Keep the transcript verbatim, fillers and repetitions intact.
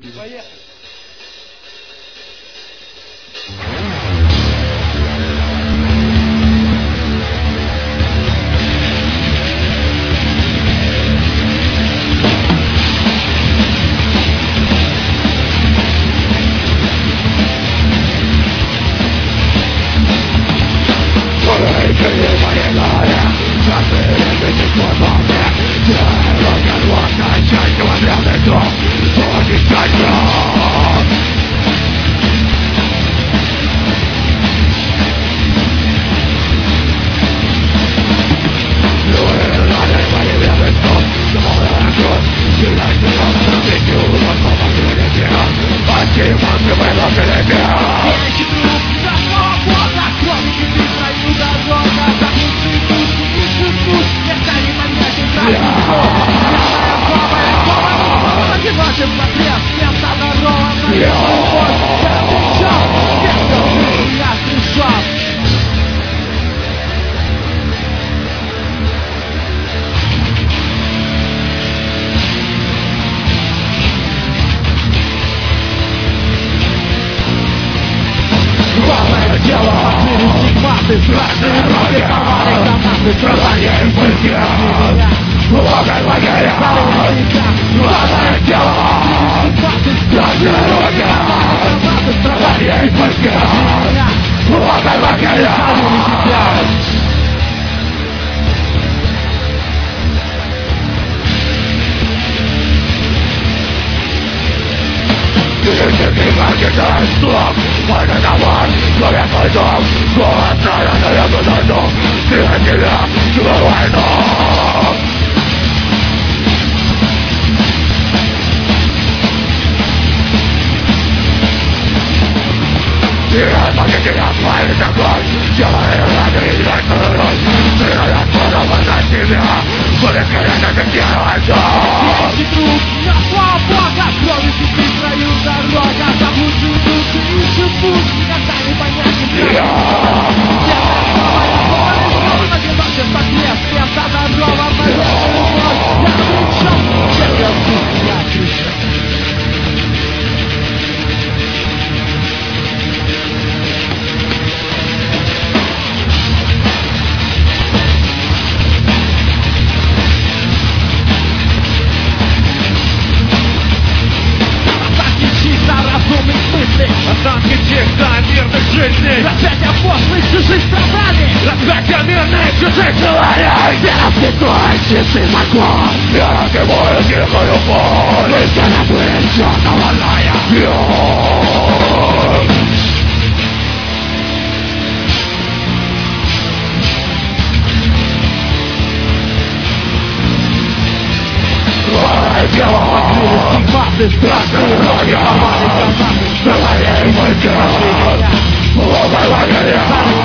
Поехали. Страшные руки порвали гранаты, страдания и пыльки. Локоть лагеря, главное тело. Страшные руки, страдания и пыльки. Локоть лагеря. Война товар, слове твой дом. Голод страна, я туда дом. Ты от тебя, чего войну. Ты отпади тебя, твои закон. Делай ради и дай кровь. Ты отпадала на себя. Будет конечно, как делай дом. Вещи труп на свобода, кровью сестры краю дорога. Заблудшие души ищут путь, никогда не понять себя. Первая слова, я помню, надевался в огне. Всем за здорово, моя любовь. Я кричал, чем я тут, я кричал. Останки чисто мирных жизней. Распятие пошлых чужих страданий. Распятие мирных чужих желаний. Вера святой, чистый закон. Вера живую тихую боль. Истина будет черного лая. Главное дело. Стигматы, страшные руки порвали гранаты. Желание и пыльки. Локоть лагеря.